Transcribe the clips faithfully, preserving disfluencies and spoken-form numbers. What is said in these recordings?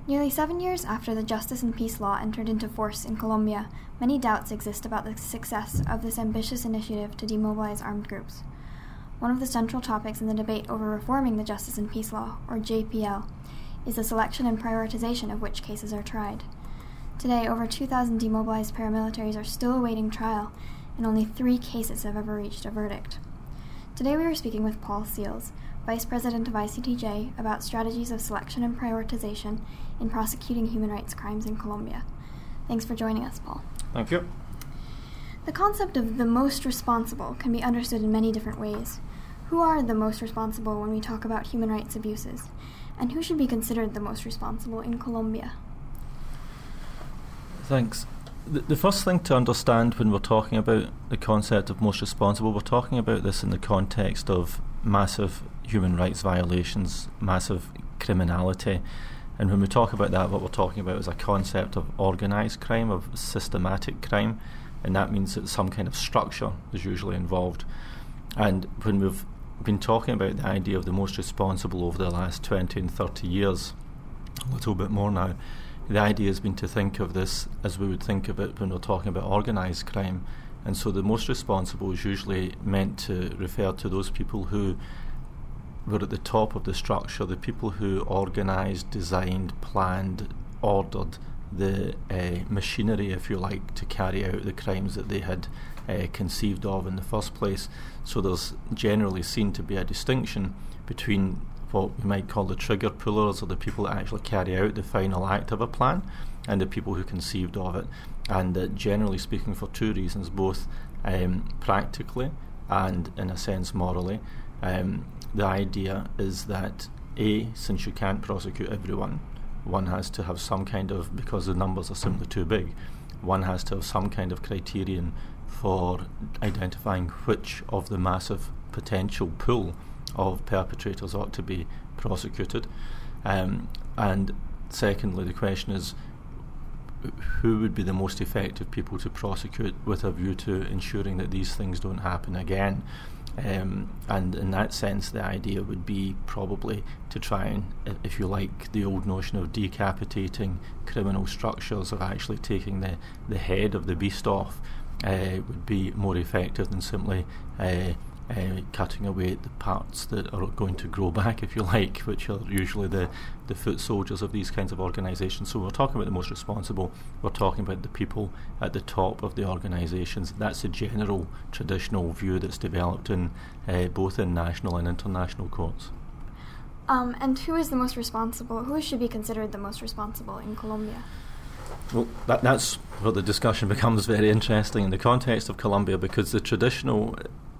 Nearly seven years after the Justice and Peace Law entered into force in Colombia, many doubts exist about the success of this ambitious initiative to demobilize armed groups. One of the central topics in the debate over reforming the Justice and Peace Law, or J P L, is the selection and prioritization of which cases are tried. Today, over two thousand demobilized paramilitaries are still awaiting trial, and only three cases have ever reached a verdict. Today we are speaking with Paul Seals, Vice President of I C T J, about strategies of selection and prioritization in prosecuting human rights crimes in Colombia. Thanks for joining us, Paul. Thank you. The concept of the most responsible can be understood in many different ways. Who are the most responsible when we talk about human rights abuses? And who should be considered the most responsible in Colombia? Thanks. The, the first thing to understand when we're talking about the concept of most responsible, we're talking about this in the context of massive human rights violations, massive criminality. And when we talk about that, what we're talking about is a concept of organised crime, of systematic crime, and that means that some kind of structure is usually involved. And when we've been talking about the idea of the most responsible over the last twenty and thirty years, a little bit more now, the idea has been to think of this as we would think of it when we're talking about organised crime. And so the most responsible is usually meant to refer to those people who were at the top of the structure, the people who organised, designed, planned, ordered the uh, machinery, if you like, to carry out the crimes that they had uh, conceived of in the first place. So there's generally seen to be a distinction between what we might call the trigger pullers, or the people that actually carry out the final act of a plan, and the people who conceived of it. And uh, generally speaking, for two reasons, both um, practically and in a sense morally. Um, the idea is that A, since you can't prosecute everyone, one has to have some kind of, because the numbers are simply too big, one has to have some kind of criterion for identifying which of the massive potential pool of perpetrators ought to be prosecuted. Um, and secondly, the question is, who would be the most effective people to prosecute with a view to ensuring that these things don't happen again? Um, and in that sense, the idea would be probably to try and, if you like, the old notion of decapitating criminal structures, of actually taking the, the head of the beast off, uh, would be more effective than simply uh, uh, cutting away the parts that are going to grow back, if you like, which are usually the, the foot soldiers of these kinds of organisations. So we're talking about the most responsible, we're talking about the people at the top of the organisations. That's a general traditional view that's developed in uh, both in national and international courts. Um, and who is the most responsible? Who should be considered the most responsible in Colombia? Well, that, that's where the discussion becomes very interesting in the context of Colombia, because the traditional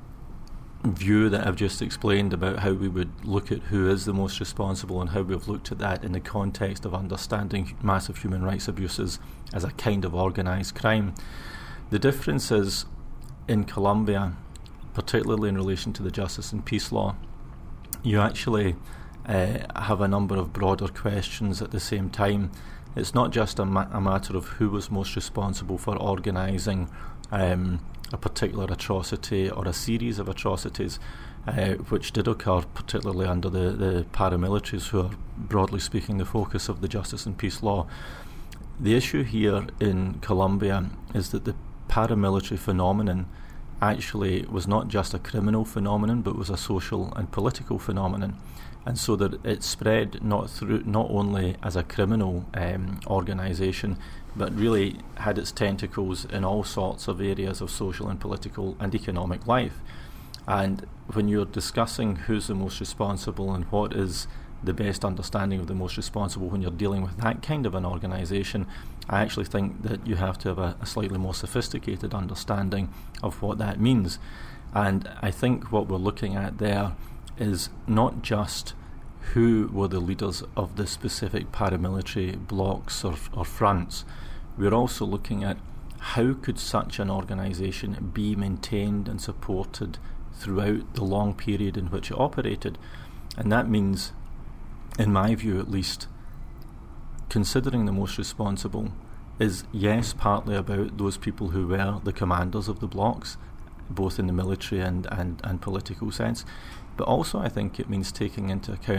view that I've just explained about how we would look at who is the most responsible and how we've looked at that in the context of understanding massive human rights abuses as a kind of organised crime. The difference is, in Colombia, particularly in relation to the Justice and Peace Law, you actually uh, have a number of broader questions at the same time. It's not just a, ma- a matter of who was most responsible for organising um, a particular atrocity or a series of atrocities, uh, which did occur particularly under the, the paramilitaries, who are, broadly speaking, the focus of the Justice and Peace Law. The issue here in Colombia is that the paramilitary phenomenon actually was not just a criminal phenomenon, but was a social and political phenomenon. And so that it spread not through not only as a criminal um, organisation, but really had its tentacles in all sorts of areas of social and political and economic life. And when you're discussing who's the most responsible and what is the best understanding of the most responsible when you're dealing with that kind of an organisation, I actually think that you have to have a, a slightly more sophisticated understanding of what that means. And I think what we're looking at there is not just who were the leaders of the specific paramilitary blocks or, or fronts. We're also looking at how could such an organisation be maintained and supported throughout the long period in which it operated. And that means, in my view at least, considering the most responsible is, yes, partly about those people who were the commanders of the blocks, both in the military and, and, and political sense, but also I think it means taking into account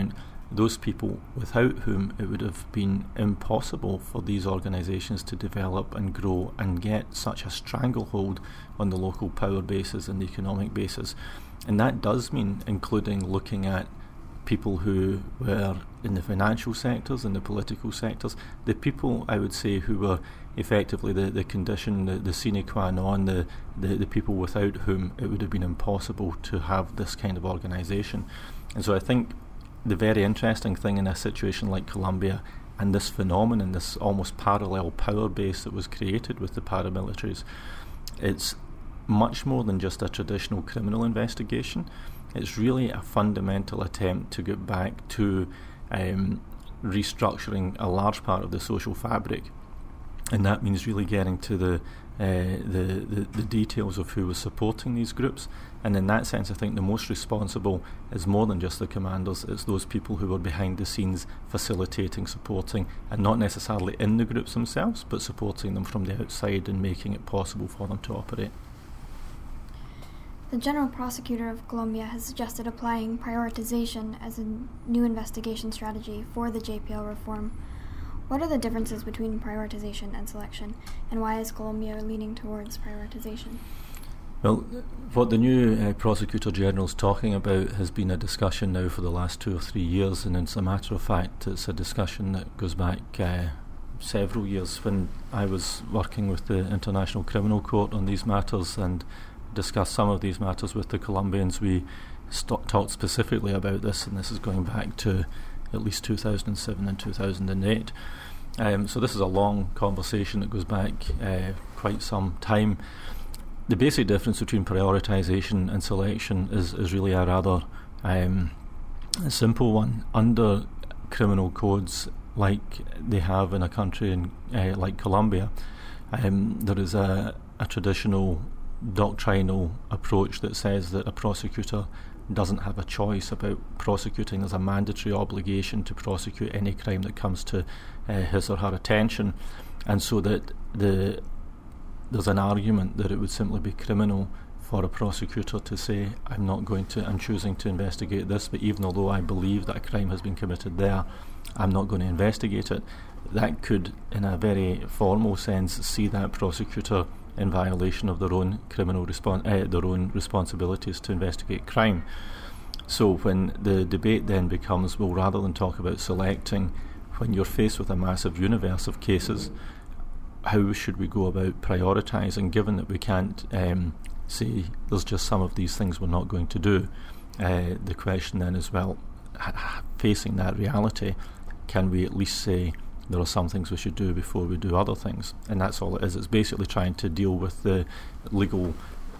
those people without whom it would have been impossible for these organisations to develop and grow and get such a stranglehold on the local power bases and the economic bases. And that does mean including looking at people who were in the financial sectors and the political sectors, the people, I would say, who were effectively the, the condition, the, the sine qua non, the, the, the people without whom it would have been impossible to have this kind of organisation. And so I think the very interesting thing in a situation like Colombia and this phenomenon, this almost parallel power base that was created with the paramilitaries, it's much more than just a traditional criminal investigation. It's really a fundamental attempt to get back to um, restructuring a large part of the social fabric, and that means really getting to the, uh, the, the the details of who was supporting these groups. And in that sense, I think the most responsible is more than just the commanders. It's those people who were behind the scenes facilitating, supporting, and not necessarily in the groups themselves, but supporting them from the outside and making it possible for them to operate. The General Prosecutor of Colombia has suggested applying prioritization as a new investigation strategy for the J P L reform. What are the differences between prioritization and selection, and why is Colombia leaning towards prioritization? Well, what the new uh, Prosecutor General is talking about has been a discussion now for the last two or three years, and as a matter of fact, it's a discussion that goes back uh, several years when I was working with the International Criminal Court on these matters and discussed some of these matters with the Colombians. We st- talked specifically about this, and this is going back to at least two thousand seven and two thousand eight. Um, so this is a long conversation that goes back uh, quite some time. The basic difference between prioritisation and selection is, is really a rather um, a simple one. Under criminal codes like they have in a country in, uh, like Colombia, um, there is a, a traditional doctrinal approach that says that a prosecutor doesn't have a choice about prosecuting. There's a mandatory obligation to prosecute any crime that comes to uh, his or her attention, and so that the there's an argument that it would simply be criminal for a prosecutor to say, I'm not going to, I'm choosing to investigate this, but even although I believe that a crime has been committed there, I'm not going to investigate it. That could, in a very formal sense, see that prosecutor in violation of their own criminal respons- uh, their own responsibilities to investigate crime. So when the debate then becomes, well, rather than talk about selecting, when you're faced with a massive universe of cases, how should we go about prioritising, given that we can't um, say there's just some of these things we're not going to do? Uh, the question then is, well, ha- facing that reality, can we at least say there are some things we should do before we do other things? And that's all it is. It's basically trying to deal with the legal,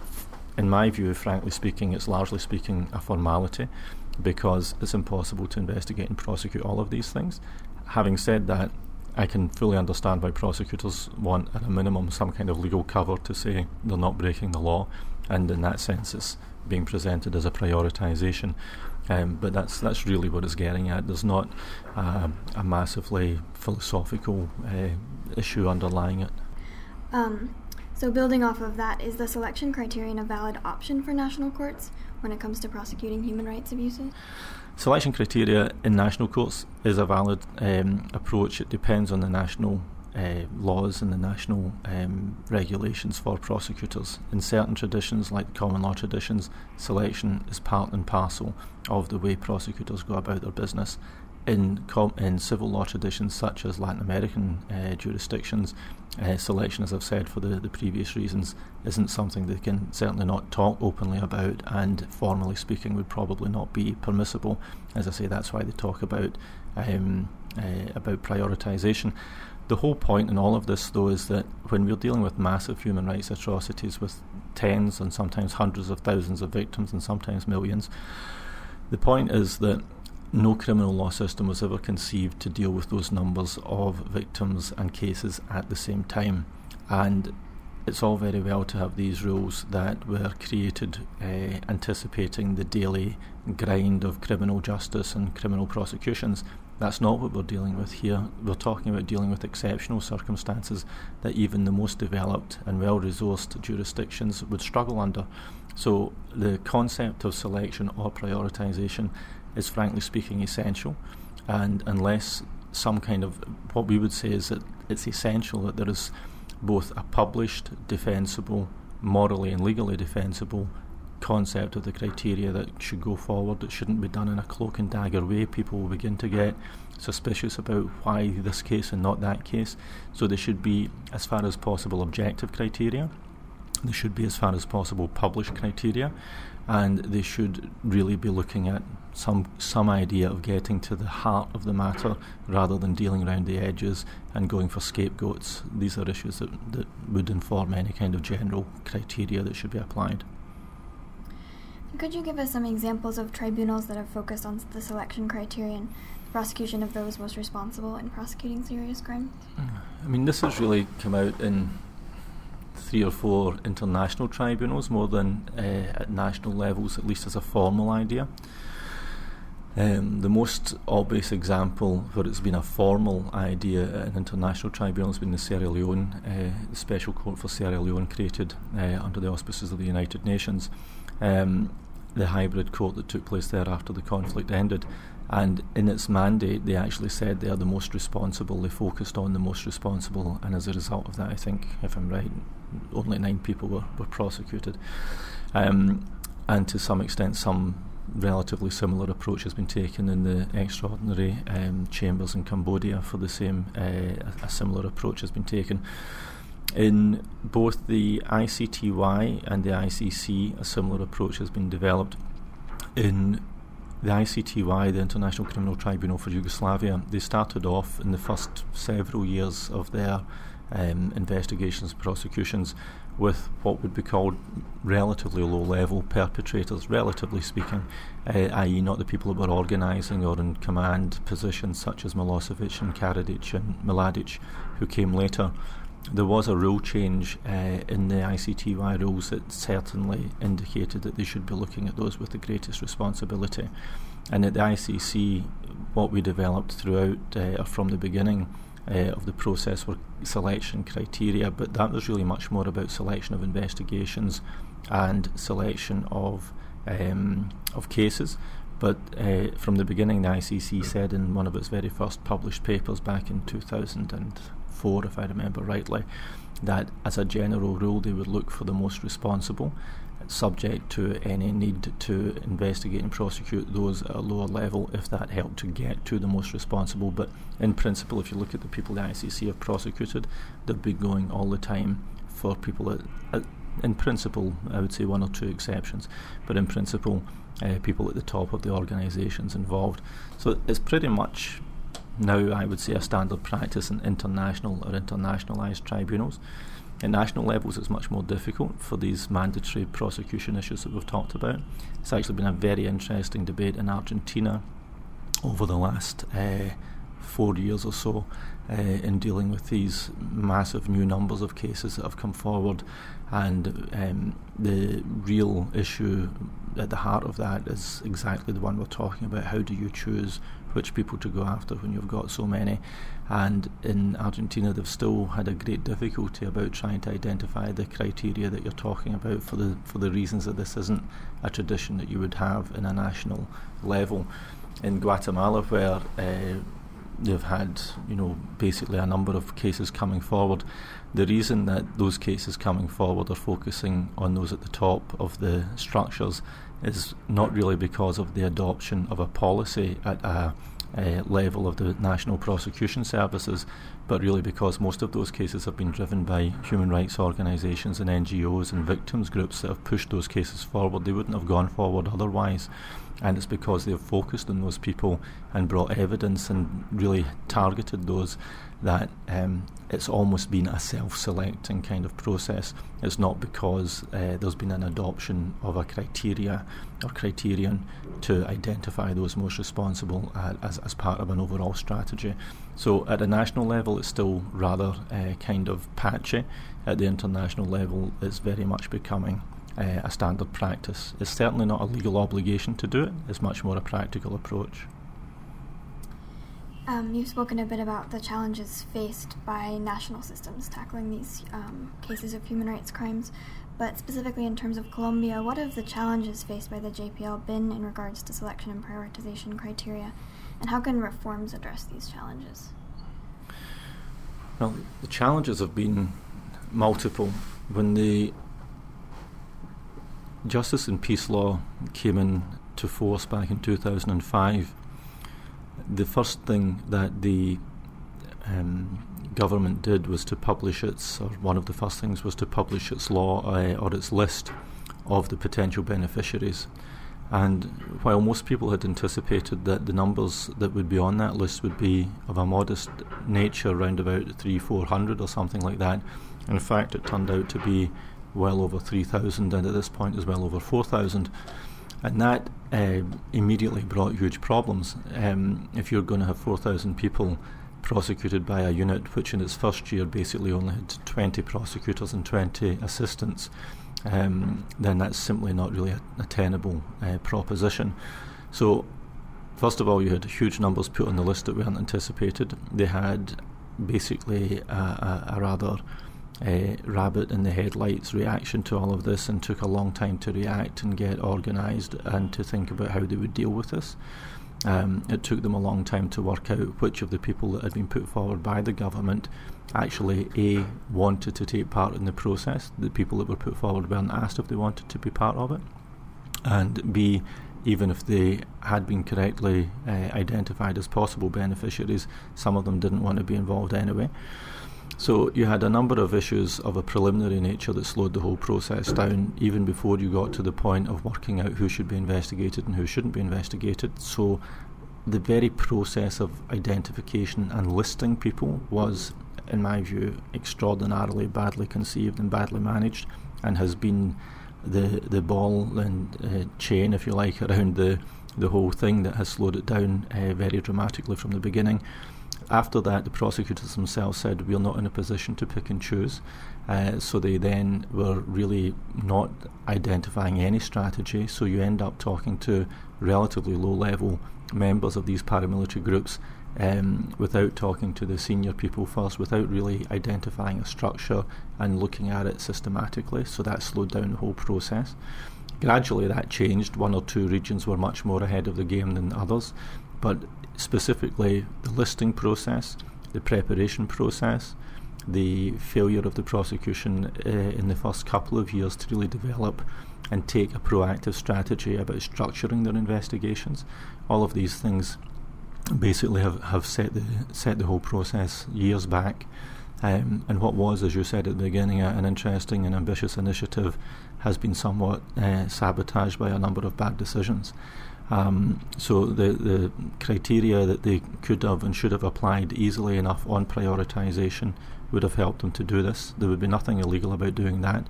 in my view, frankly speaking, it's largely speaking a formality, because it's impossible to investigate and prosecute all of these things. Having said that, I can fully understand why prosecutors want, at a minimum, some kind of legal cover to say they're not breaking the law, and in that sense it's being presented as a prioritisation. Um, but that's that's really what it's getting at. There's not uh, a massively philosophical uh, issue underlying it. Um, so building off of that, is the selection criterion a valid option for national courts when it comes to prosecuting human rights abuses? Selection criteria in national courts is a valid um, approach. It depends on the national uh, laws and the national um, regulations for prosecutors. In certain traditions, like common law traditions, selection is part and parcel of the way prosecutors go about their business. In, com- in civil law traditions such as Latin American uh, jurisdictions, uh, selection, as I've said for the, the previous reasons, isn't something they can certainly not talk openly about, and formally speaking would probably not be permissible. As I say, that's why they talk about um, uh, about prioritisation. The whole point in all of this, though, is that when we're dealing with massive human rights atrocities with tens and sometimes hundreds of thousands of victims and sometimes millions, the point is that no criminal law system was ever conceived to deal with those numbers of victims and cases at the same time. And it's all very well to have these rules that were created uh, anticipating the daily grind of criminal justice and criminal prosecutions. That's not what we're dealing with here. We're talking about dealing with exceptional circumstances that even the most developed and well-resourced jurisdictions would struggle under. So the concept of selection or prioritisation is, frankly speaking, essential. And unless some kind of, what we would say is that it's essential that there is both a published, defensible, morally and legally defensible concept of the criteria that should go forward. It shouldn't be done in a cloak and dagger way. People will begin to get suspicious about why this case and not that case. So there should be, as far as possible, objective criteria. There should be, as far as possible, published criteria, and they should really be looking at some some idea of getting to the heart of the matter rather than dealing around the edges and going for scapegoats. These are issues that, that would inform any kind of general criteria that should be applied. Could you give us some examples of tribunals that have focused on the selection criterion, the prosecution of those most responsible in prosecuting serious crimes? I mean, this has really come out in three or four international tribunals more than uh, at national levels, at least as a formal idea. Um, the most obvious example where it's been a formal idea at an international tribunal has been the Sierra Leone, uh, the Special Court for Sierra Leone, created uh, under the auspices of the United Nations. Um, the hybrid court that took place there after the conflict ended, and in its mandate they actually said they are the most responsible. They focused on the most responsible, and as a result of that, I think, if I'm right, only nine people were, were prosecuted, um, and to some extent some relatively similar approach has been taken in the extraordinary um, chambers in Cambodia. For the same, uh, a, a similar approach has been taken. In both the I C T Y and the I C C, a similar approach has been developed. In the I C T Y, the International Criminal Tribunal for Yugoslavia, they started off in the first several years of their um, investigations and prosecutions with what would be called relatively low-level perpetrators, relatively speaking, uh, that is not the people that were organising or in command positions such as Milosevic and Karadzic and Mladic, who came later. There was a rule change uh, in the I C T Y rules that certainly indicated that they should be looking at those with the greatest responsibility. And at the I C C, what we developed throughout uh, or from the beginning uh, of the process were selection criteria, but that was really much more about selection of investigations and selection of um, of cases. But uh, from the beginning, the I C C said in one of its very first published papers back in two thousand four, if I remember rightly, that as a general rule they would look for the most responsible, subject to any need to investigate and prosecute those at a lower level if that helped to get to the most responsible. But in principle, if you look at the people the I C C have prosecuted, they've been going all the time for people that, uh, in principle, I would say one or two exceptions, but in principle, uh, people at the top of the organisations involved. So it's pretty much now, I would say, a standard practice in international or internationalised tribunals. At national levels, it's much more difficult for these mandatory prosecution issues that we've talked about. It's actually been a very interesting debate in Argentina over the last uh, four years or so uh, in dealing with these massive new numbers of cases that have come forward. And um, the real issue at the heart of that is exactly the one we're talking about. How do you choose which people to go after when you've got so many? And in Argentina, they've still had a great difficulty about trying to identify the criteria that you're talking about, for the for the reasons that this isn't a tradition that you would have in a national level. In Guatemala, where uh, they've had, you know, basically a number of cases coming forward, the reason that those cases coming forward are focusing on those at the top of the structures is not really because of the adoption of a policy at a, a level of the National Prosecution Services, but really because most of those cases have been driven by human rights organisations and N G Os and victims groups that have pushed those cases forward. They wouldn't have gone forward otherwise. And it's because they've focused on those people and brought evidence and really targeted those that um, it's almost been a self-selecting kind of process. It's not because uh, there's been an adoption of a criteria or criterion to identify those most responsible uh, as, as part of an overall strategy. So at a national level, it's still rather uh, kind of patchy. At the international level, it's very much becoming Uh, a standard practice. It's certainly not a legal obligation to do it. It's much more a practical approach. Um, you've spoken a bit about the challenges faced by national systems tackling these um, cases of human rights crimes, but specifically in terms of Colombia, what have the challenges faced by the J P L been in regards to selection and prioritization criteria? And how can reforms address these challenges? Well, the challenges have been multiple. When the Justice and Peace Law came into force back in two thousand five, the first thing that the um, government did was to publish its, or one of the first things was to publish its law uh, or its list of the potential beneficiaries. And while most people had anticipated that the numbers that would be on that list would be of a modest nature, around about three, four hundred or something like that, in fact it turned out to be well over three thousand, and at this point is well over four thousand. And that uh, immediately brought huge problems. Um, if you're going to have four thousand people prosecuted by a unit which in its first year basically only had twenty prosecutors and twenty assistants, Um, then that's simply not really a, a tenable uh, proposition. So, first of all, you had huge numbers put on the list that weren't anticipated. They had basically a, a, a rather uh, rabbit in the headlights reaction to all of this, and took a long time to react and get organised and to think about how they would deal with this. Um, it took them a long time to work out which of the people that had been put forward by the government actually A, wanted to take part in the process. The people that were put forward weren't asked if they wanted to be part of it, and B, even if they had been correctly uh, identified as possible beneficiaries, some of them didn't want to be involved anyway. So you had a number of issues of a preliminary nature that slowed the whole process down even before you got to the point of working out who should be investigated and who shouldn't be investigated. So the very process of identification and listing people was, in my view, extraordinarily badly conceived and badly managed, and has been the the ball and uh, chain, if you like, around the, the whole thing that has slowed it down uh, very dramatically from the beginning. After that, the prosecutors themselves said we're not in a position to pick and choose, uh, so they then were really not identifying any strategy, so you end up talking to relatively low-level members of these paramilitary groups um, without talking to the senior people first, without really identifying a structure and looking at it systematically, so that slowed down the whole process. Gradually that changed. One or two regions were much more ahead of the game than others, but specifically the listing process, the preparation process, the failure of the prosecution uh, in the first couple of years to really develop and take a proactive strategy about structuring their investigations, all of these things basically have, have set the set the whole process years back. Um, and what was, as you said at the beginning, an interesting and ambitious initiative has been somewhat uh, sabotaged by a number of bad decisions. Um, so the, the criteria that they could have and should have applied easily enough on prioritisation would have helped them to do this. There would be nothing illegal about doing that.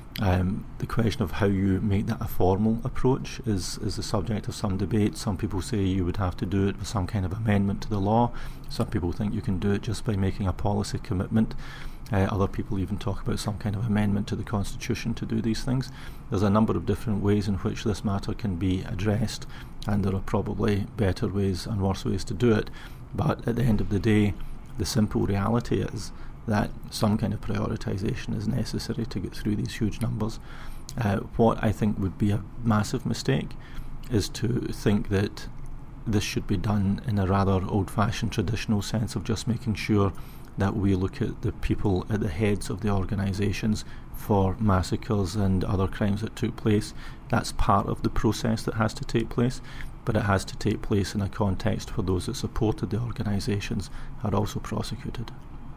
Um, the question of how you make that a formal approach is, is the subject of some debate. Some people say you would have to do it with some kind of amendment to the law. Some people think you can do it just by making a policy commitment. Uh, other people even talk about some kind of amendment to the Constitution to do these things. There's a number of different ways in which this matter can be addressed, and there are probably better ways and worse ways to do it. But at the end of the day, the simple reality is that some kind of prioritisation is necessary to get through these huge numbers. Uh, what I think would be a massive mistake is to think that this should be done in a rather old-fashioned traditional sense of just making sure that we look at the people at the heads of the organisations for massacres and other crimes that took place. That's part of the process that has to take place, but it has to take place in a context where those that supported the organisations are also prosecuted.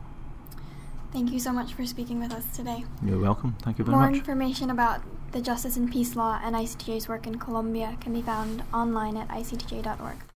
Thank you so much for speaking with us today. You're welcome. Thank you very More much. More information about the Justice and Peace Law and I C T J's work in Colombia can be found online at I C T J dot org.